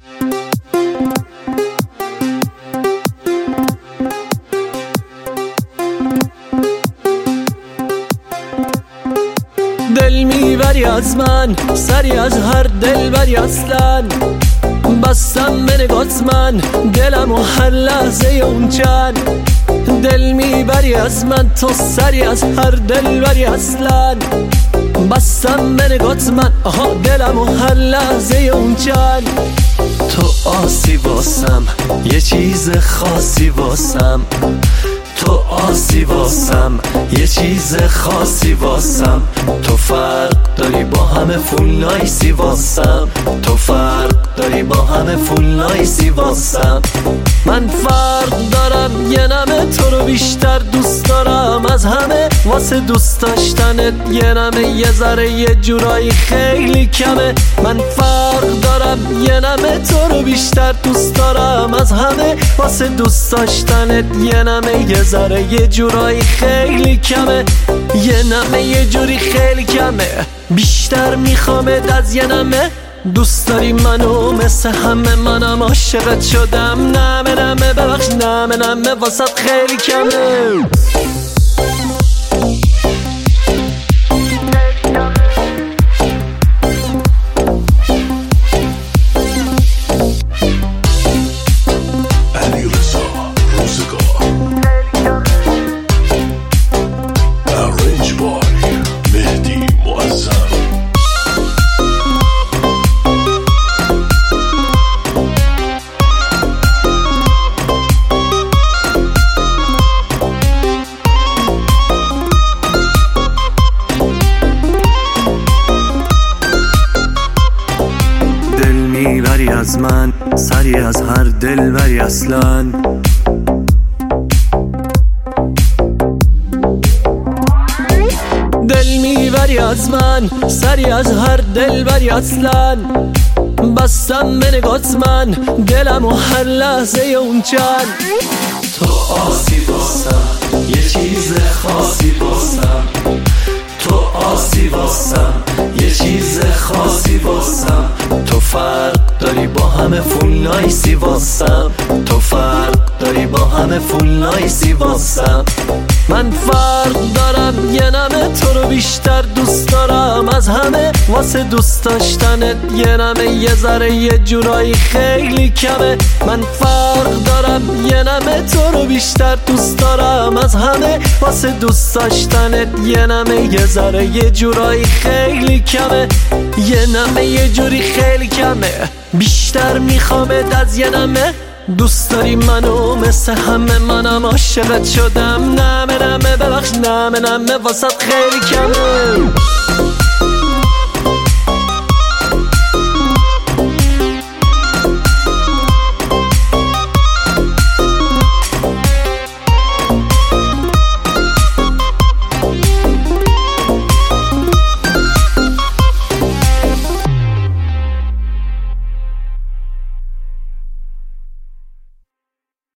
دل میبری از من، سری از هر دلبری اصلا. بستم به نگات من دلم و هر لحظه اون چند. دل میبری از من تو، سری از هر دلبری اصلا. بستم به نگات من دلم و هر لحظه اون چند. تو آسی واسم، یه چیز خاصی واسم. تو آسی واسم، یه چیز خاصی واسم. تو فرق داری با همه فول نایسی واسم. تو فرق داری با همه فول نایسی واسم. من فرق دارم، یه نمه تو رو بیشتر دوست دارم از همه. واسه دوست داشتنت یه نمه یه ذره یه جورایی خیلی کمه. من فرق دارم، یه نمه تو رو بیشتر دوست دارم از همه. واسه دوست داشتنت یه نمه یه ذره یه جورایی خیلی کمه. یه نمه یه جوری خیلی کمه، بیشتر میخوامت از یه نمه. دوست داری منو مثل همه، منم عاشقت شدم. نمه نمه ببخش، نمه نمه واسط خیلی کمه. میبری از من، سری از هر دلبری اصلا. دل میبری از من، سری از هر دلبری اصلا. بستم به نگات من دلم و هر لحظه اون چند. تو آسی واسم، یه چیز خاصی واسم. تو آسی واسم، یه چیز خاصی واسم. تو فرق داری با همه فول نایسی واسم. تو فرق داری با همه فول نایسی واسم. من فرق دارم، یه نمه تو رو بیشتر دوست دارم از همه. واسه دوست داشتنت یه نمه یه ذره یه جورایی خیلی کمه. من فرق دارم، یه نمه تو رو بیشتر دوست دارم از همه. واسه دوست داشتنت یه نمه یه ذره یه جورایی خیلی کمه. یه نمه یه جوری خیلی کمه، بیشتر میخوامت از یه نمه. دوست داری منو مثل همه، منم عاشقت شدم. نمه نمه ببخش، نمه نمه واسط خیلی کمه.